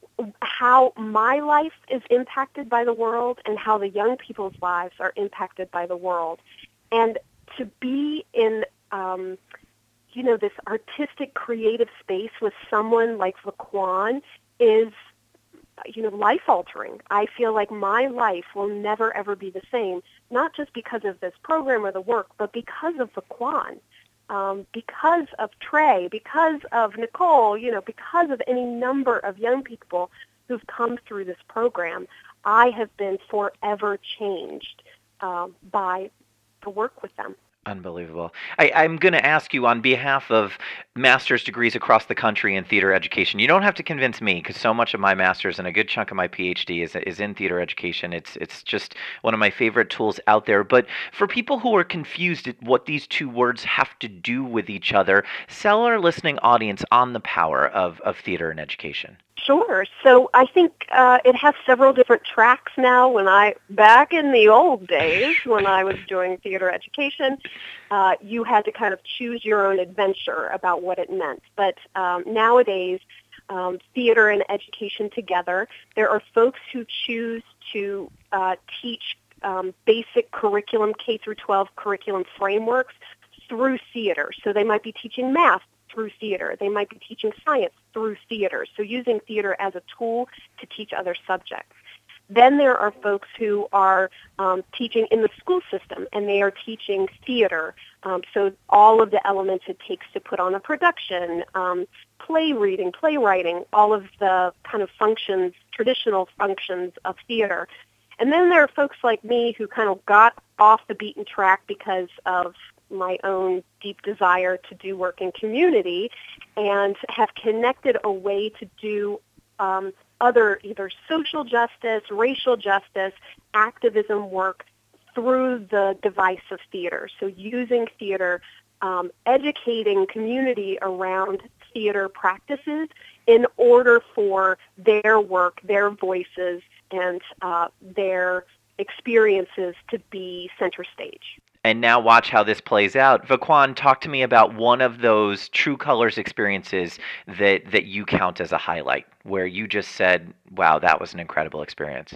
how my life is impacted by the world and how the young people's lives are impacted by the world. And to be in, um, you know, this artistic, creative space with someone like Vaquan is, you know, life-altering. I feel like my life will never, ever be the same, not just because of this program or the work, but because of Vaquan, um, because of Trey, because of Nicole, you know, because of any number of young people who've come through this program. I have been forever changed um, by the work with them. Unbelievable. I, I'm going to ask you on behalf of master's degrees across the country in theater education. You don't have to convince me, because so much of my master's and a good chunk of my PhD is is in theater education. It's it's just one of my favorite tools out there. But for people who are confused at what these two words have to do with each other, sell our listening audience on the power of, of theater and education. Sure. So I think uh, it has several different tracks now. When I, back in the old days, when I was doing theater education, uh, you had to kind of choose your own adventure about what it meant. But um, nowadays, um, theater and education together, there are folks who choose to uh, teach um, basic curriculum, K through twelve curriculum frameworks through theater. So they might be teaching math through theater. They might be teaching science through theater, so using theater as a tool to teach other subjects. Then there are folks who are um, teaching in the school system, and they are teaching theater, um, so all of the elements it takes to put on a production, um, play reading, playwriting, all of the kind of functions, traditional functions of theater. And then there are folks like me who kind of got off the beaten track because of my own deep desire to do work in community, and have connected a way to do um, other either social justice, racial justice, activism work through the device of theater. So using theater, um, educating community around theater practices in order for their work, their voices, and uh, their experiences to be center stage. And now watch how this plays out. Vaquan, talk to me about one of those True Colors experiences that, that you count as a highlight, where you just said, wow, that was an incredible experience.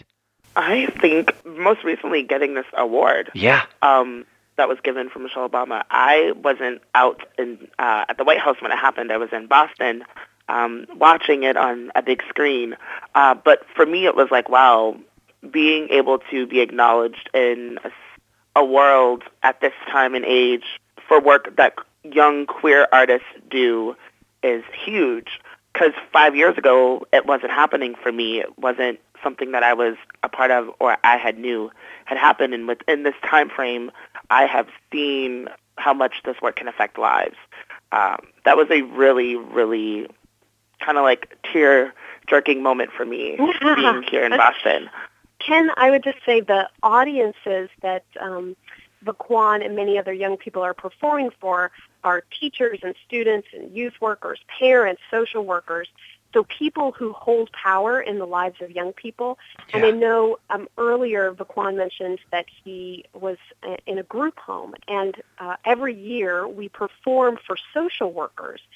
I think most recently getting this award Yeah. um, that was given from Michelle Obama. I wasn't out in uh, at the White House when it happened. I was in Boston um, watching it on a big screen. Uh, but for me, it was like, wow, being able to be acknowledged in a a world at this time and age for work that young queer artists do is huge. Because five years ago, it wasn't happening for me. It wasn't something that I was a part of or I had knew had happened. And within this time frame, I have seen how much this work can affect lives. Um, that was a really, really kind of like tear-jerking moment for me being here in Boston. Ken, I would just say the audiences that um, Vaquan and many other young people are performing for are teachers and students and youth workers, parents, social workers, so people who hold power in the lives of young people. Yeah. And I know um, earlier Vaquan mentioned that he was a, in a group home, and uh, every year we perform for social workers.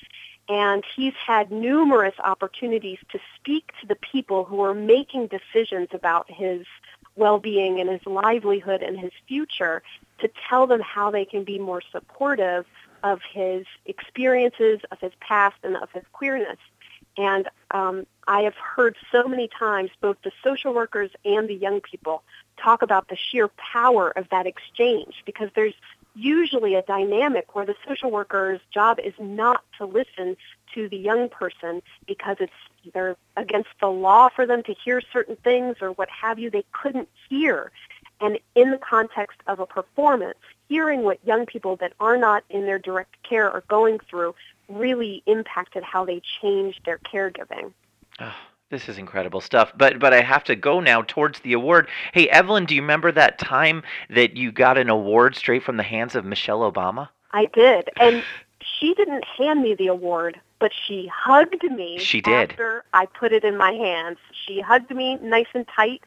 And he's had numerous opportunities to speak to the people who are making decisions about his well-being and his livelihood and his future, to tell them how they can be more supportive of his experiences, of his past, and of his queerness. And um, I have heard so many times both the social workers and the young people talk about the sheer power of that exchange, because there's usually a dynamic where the social worker's job is not to listen to the young person because it's either against the law for them to hear certain things or what have you they couldn't hear. And in the context of a performance, hearing what young people that are not in their direct care are going through really impacted how they changed their caregiving. Oh, this is incredible stuff. But but I have to go now towards the award. Hey, Evelyn, do you remember that time that you got an award straight from the hands of Michelle Obama? I did. And she didn't hand me the award, but she hugged me She did. after I put it in my hands. She hugged me nice and tight,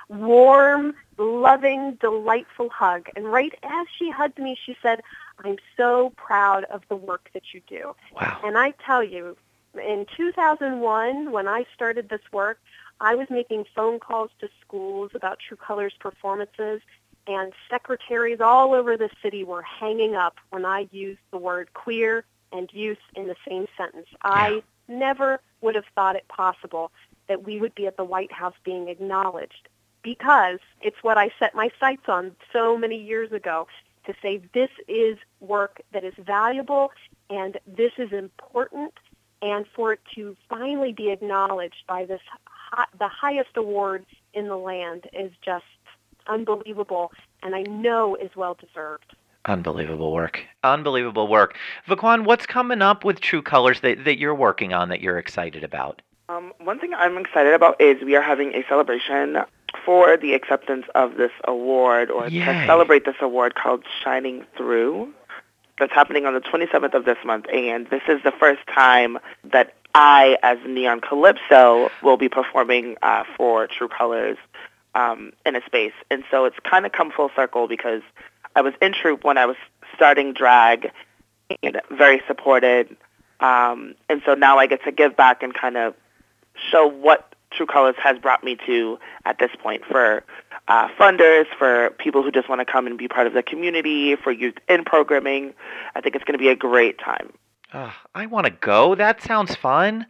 warm, loving, delightful hug. And right as she hugged me, she said, "I'm so proud of the work that you do." Wow. And I tell you, in two thousand one, when I started this work, I was making phone calls to schools about True Colors performances, and secretaries all over the city were hanging up when I used the word queer and youth in the same sentence. I never would have thought it possible that we would be at the White House being acknowledged, because it's what I set my sights on so many years ago, to say this is work that is valuable and this is important, and for it to finally be acknowledged by this hi- the highest award in the land is just unbelievable, and I know is well deserved. Unbelievable work. Unbelievable work. Vaquan, what's coming up with True Colors that, that you're working on that you're excited about? Um, one thing I'm excited about is we are having a celebration for the acceptance of this award, or Yay. to celebrate this award, called Shining Through. That's happening on the twenty-seventh of this month, and this is the first time that I, as Neon Calypso, will be performing uh, for True Colors um, in a space. And so it's kind of come full circle, because I was in troupe when I was starting drag and very supported. Um, and so now I get to give back and kind of show what True Colors has brought me to at this point, for uh, funders, for people who just want to come and be part of the community, for youth in programming. I think it's going to be a great time. Oh, I want to go. That sounds fun.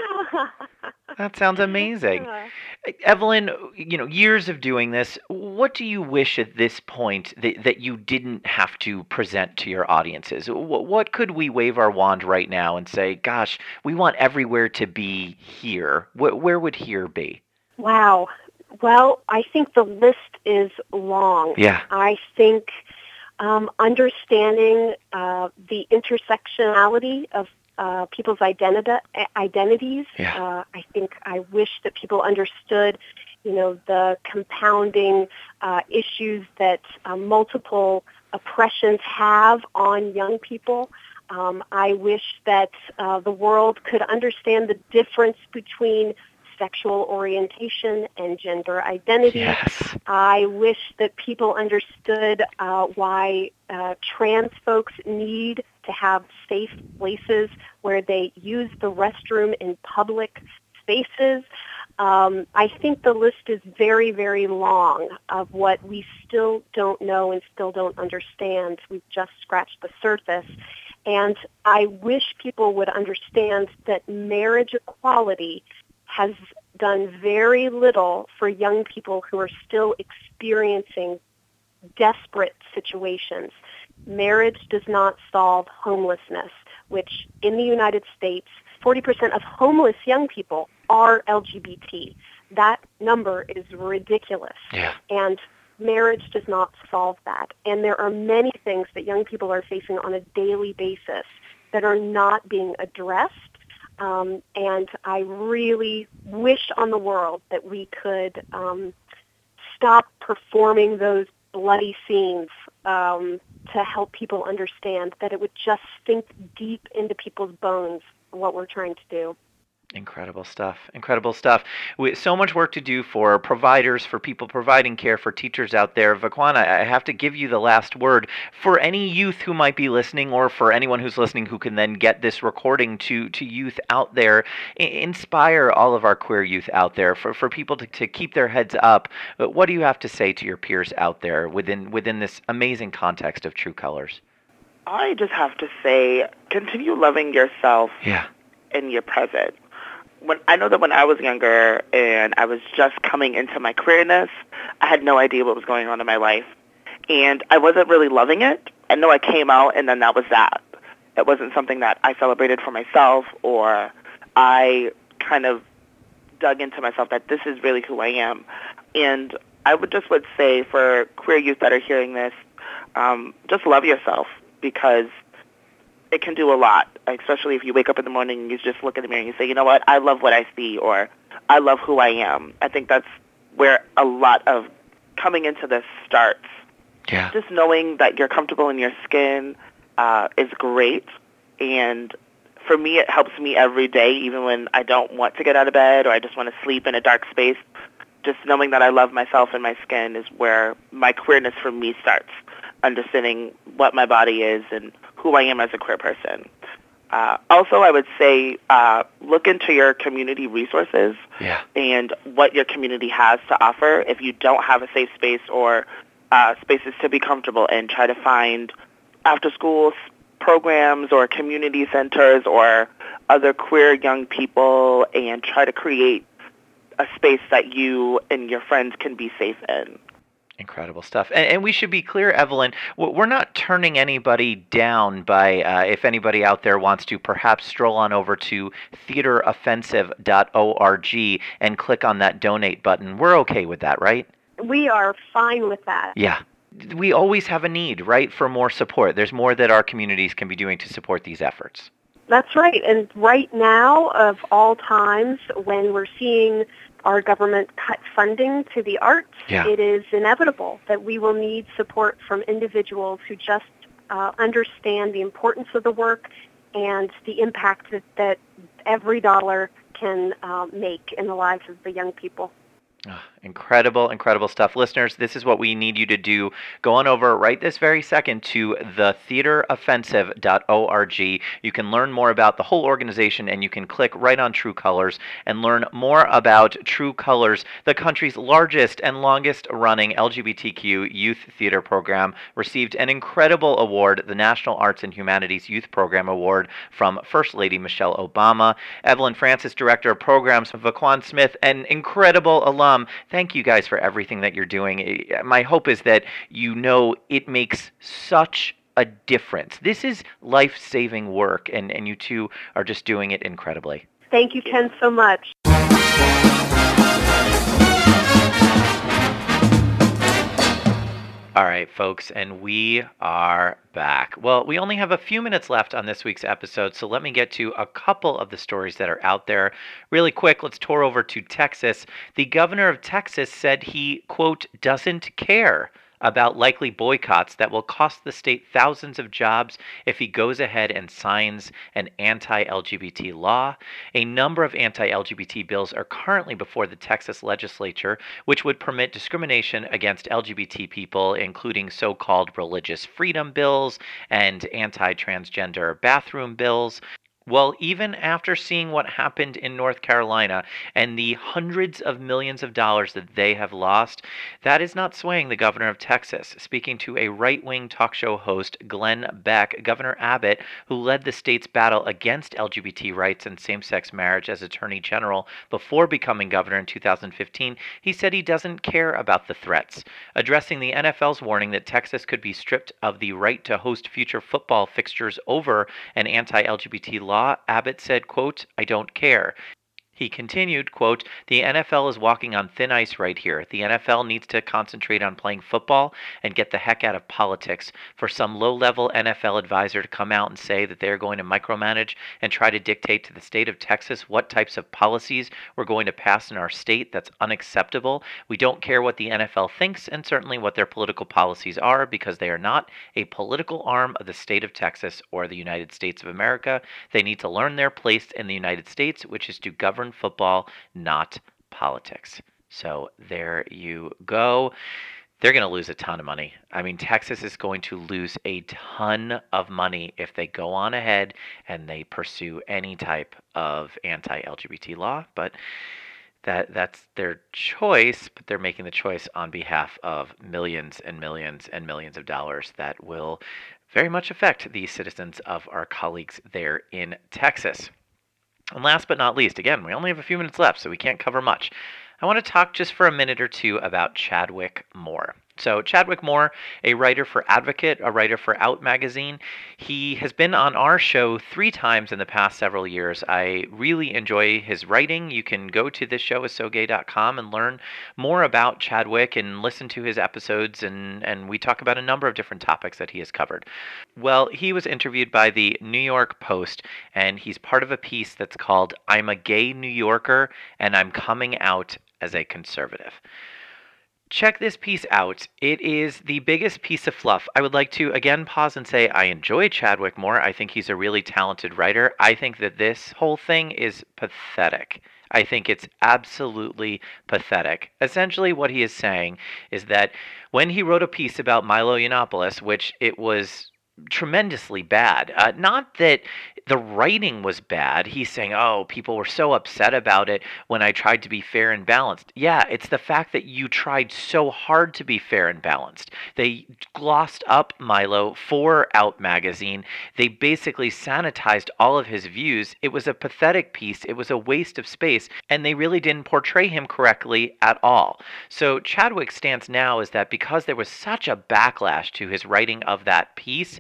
That sounds amazing. Evelyn, you know, years of doing this, what do you wish at this point that, that you didn't have to present to your audiences? What, what could we wave our wand right now and say, gosh, we want everywhere to be here? Where, where would here be? Wow. Well, I think the list is long. Yeah. I think um, understanding uh, the intersectionality of uh, people's identity, identities. Yeah. Uh, I think I wish that people understood, you know, the compounding uh, issues that uh, multiple oppressions have on young people. Um, I wish that uh, the world could understand the difference between sexual orientation and gender identity. Yes. I wish that people understood uh, why uh, trans folks need to have safe places where they use the restroom in public spaces. Um, I think the list is very, very long of what we still don't know and still don't understand. We've just scratched the surface. And I wish people would understand that marriage equality has done very little for young people who are still experiencing desperate situations. Marriage does not solve homelessness, which in the United States, forty percent of homeless young people are L G B T. That number is ridiculous. Yeah. And marriage does not solve that. And there are many things that young people are facing on a daily basis that are not being addressed. Um, and I really wish on the world that we could um, stop performing those bloody scenes um, to help people understand that it would just sink deep into people's bones what we're trying to do. Incredible stuff. Incredible stuff. We, so much work to do for providers, for people providing care, for teachers out there. Vaquan, I, I have to give you the last word. For any youth who might be listening, or for anyone who's listening who can then get this recording to, to youth out there, I- inspire all of our queer youth out there, for, for people to, to keep their heads up. What do you have to say to your peers out there within, within this amazing context of True Colors? I just have to say, continue loving yourself Yeah. in your present. When I know that when I was younger and I was just coming into my queerness, I had no idea what was going on in my life. And I wasn't really loving it. I know I came out and then that was that. It wasn't something that I celebrated for myself, or I kind of dug into myself that this is really who I am. And I would just would say for queer youth that are hearing this, um, just love yourself, because it can do a lot, especially if you wake up in the morning and you just look in the mirror and you say, you know what, I love what I see, or I love who I am. I think that's where a lot of coming into this starts. Yeah. Just knowing that you're comfortable in your skin uh, is great. And for me, it helps me every day, even when I don't want to get out of bed or I just want to sleep in a dark space. Just knowing that I love myself and my skin is where my queerness for me starts, understanding what my body is and who I am as a queer person. Uh, also, I would say uh, look into your community resources Yeah. and what your community has to offer. If you don't have a safe space or uh, spaces to be comfortable in, try to find after-school s- programs or community centers or other queer young people, and try to create a space that you and your friends can be safe in. Incredible stuff. And, and we should be clear, Evelyn, w- we're not turning anybody down by, uh, if anybody out there wants to perhaps stroll on over to theater offensive dot org and click on that donate button. We're okay with that, right? We are fine with that. Yeah. We always have a need, right, for more support. There's more that our communities can be doing to support these efforts. That's right. And right now, of all times, when we're seeing our government cut funding to the arts, Yeah. it is inevitable that we will need support from individuals who just uh, understand the importance of the work and the impact that, that every dollar can uh, make in the lives of the young people. Ah, incredible, incredible stuff. Listeners, this is what we need you to do. Go on over right this very second to the theater offensive dot org. You can learn more about the whole organization, and you can click right on True Colors and learn more about True Colors, the country's largest and longest running L G B T Q youth theater program. Received an incredible award, the National Arts and Humanities Youth Program Award from First Lady Michelle Obama. Evelyn Francis, Director of Programs, Vaquan Smith, an incredible alum. Thank you guys for everything that you're doing. My hope is that you know it makes such a difference. This is life-saving work, and, and you two are just doing it incredibly. Thank you, Ken, so much. All right, folks, and we are back. Well, we only have a few minutes left on this week's episode, so let me get to a couple of the stories that are out there. Really quick, let's tour over to Texas. The governor of Texas said he, quote, doesn't care about likely boycotts that will cost the state thousands of jobs if he goes ahead and signs an anti-L G B T law. A number of anti-L G B T bills are currently before the Texas legislature, which would permit discrimination against L G B T people, including so-called religious freedom bills and anti-transgender bathroom bills. Well, even after seeing what happened in North Carolina and the hundreds of millions of dollars that they have lost, that is not swaying the governor of Texas. Speaking to a right-wing talk show host, Glenn Beck, Governor Abbott, who led the state's battle against L G B T rights and same-sex marriage as Attorney General before becoming governor in two thousand fifteen, he said he doesn't care about the threats. Addressing the N F L's warning that Texas could be stripped of the right to host future football fixtures over an anti-L G B T law, Abbott said, quote, I don't care. He continued, quote, "The N F L is walking on thin ice right here. The N F L needs to concentrate on playing football and get the heck out of politics. For some low-level N F L advisor to come out and say that they're going to micromanage and try to dictate to the state of Texas what types of policies we're going to pass in our state, that's unacceptable. We don't care what the N F L thinks and certainly what their political policies are because they are not a political arm of the state of Texas or the United States of America. They need to learn their place in the United States, which is to govern football, not politics." So there you go. They're going to lose a ton of money. I mean, Texas is going to lose a ton of money if they go on ahead and they pursue any type of anti-L G B T law, but that that's their choice, but they're making the choice on behalf of millions and millions and millions of dollars that will very much affect the citizens of our colleagues there in Texas. And last but not least, again, we only have a few minutes left, so we can't cover much. I want to talk just for a minute or two about Chadwick Moore. So Chadwick Moore, a writer for Advocate, a writer for Out Magazine, he has been on our show three times in the past several years. I really enjoy his writing. You can go to this show is so gay dot com and learn more about Chadwick and listen to his episodes, and, and we talk about a number of different topics that he has covered. Well, he was interviewed by the New York Post, and he's part of a piece that's called "I'm a Gay New Yorker, and I'm Coming Out as a Conservative." Check this piece out. It is the biggest piece of fluff. I would like to again pause and say I enjoy Chadwick Moore. I think he's a really talented writer. I think that this whole thing is pathetic. I think it's absolutely pathetic. Essentially what he is saying is that when he wrote a piece about Milo Yiannopoulos, which it was tremendously bad, uh, not that the writing was bad. He's saying, oh, people were so upset about it when I tried to be fair and balanced. Yeah, it's the fact that you tried so hard to be fair and balanced. They glossed up Milo for Out Magazine. They basically sanitized all of his views. It was a pathetic piece. It was a waste of space, and they really didn't portray him correctly at all. So Chadwick's stance now is that because there was such a backlash to his writing of that piece,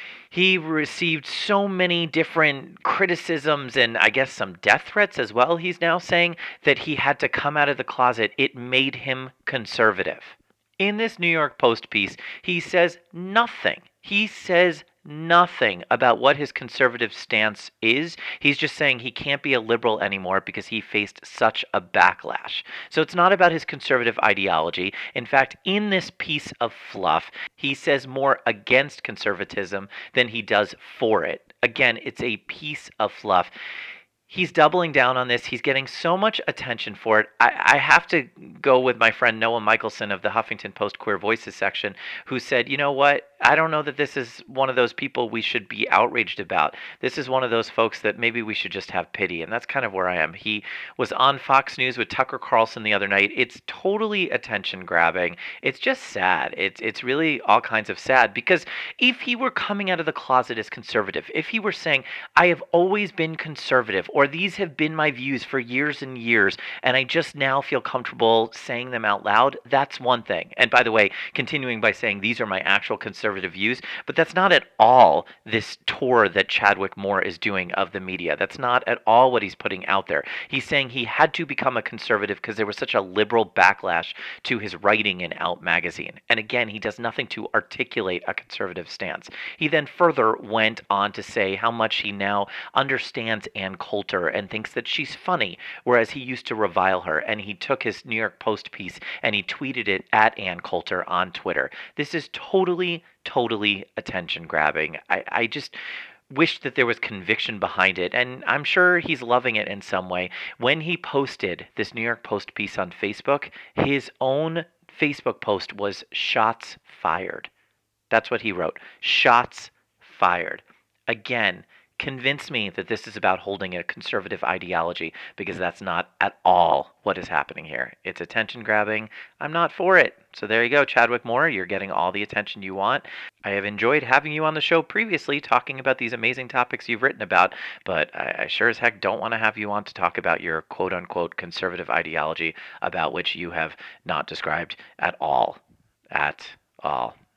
he received so many different criticisms and I guess some death threats as well, he's now saying, that he had to come out of the closet. It made him conservative. In this New York Post piece, he says nothing. He says nothing about what his conservative stance is. He's just saying he can't be a liberal anymore because he faced such a backlash. So it's not about his conservative ideology. In fact, in this piece of fluff, he says more against conservatism than he does for it. Again, it's a piece of fluff. He's doubling down on this. He's getting so much attention for it. I, I have to go with my friend Noah Michelson of the Huffington Post Queer Voices section, who said, you know what? I don't know that this is one of those people we should be outraged about. This is one of those folks that maybe we should just have pity, and that's kind of where I am. He was on Fox News with Tucker Carlson the other night. It's totally attention-grabbing. It's just sad. It's, it's really all kinds of sad, because if he were coming out of the closet as conservative, if he were saying, I have always been conservative, or these have been my views for years and years, and I just now feel comfortable saying them out loud, that's one thing. And by the way, continuing by saying these are my actual conservative views, but that's not at all this tour that Chadwick Moore is doing of the media. That's not at all what he's putting out there. He's saying he had to become a conservative because there was such a liberal backlash to his writing in Out Magazine. And again, he does nothing to articulate a conservative stance. He then further went on to say how much he now understands Ann Coulter and thinks that she's funny, whereas he used to revile her. And he took his New York Post piece and he tweeted it at Ann Coulter on Twitter. This is totally totally attention-grabbing. I, I just wish that there was conviction behind it, and I'm sure he's loving it in some way. When he posted this New York Post piece on Facebook, his own Facebook post was shots fired. That's what he wrote. Shots fired. Again, convince me that this is about holding a conservative ideology, because that's not at all what is happening here. It's attention grabbing. I'm not for it. So there you go, Chadwick Moore. You're getting all the attention you want. I have enjoyed having you on the show previously talking about these amazing topics you've written about, but I, I sure as heck don't want to have you on to talk about your quote-unquote conservative ideology, about which you have not described at all. At all.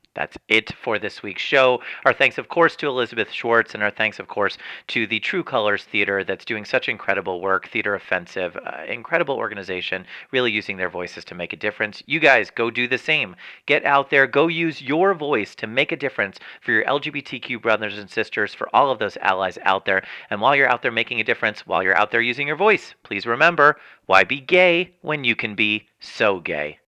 That's it for this week's show. Our thanks, of course, to Elizabeth Schwartz, and our thanks, of course, to the True Colors Theater that's doing such incredible work, Theater Offensive, uh, incredible organization, really using their voices to make a difference. You guys, go do the same. Get out there, go use your voice to make a difference for your L G B T Q brothers and sisters, for all of those allies out there. And while you're out there making a difference, while you're out there using your voice, please remember, why be gay when you can be so gay?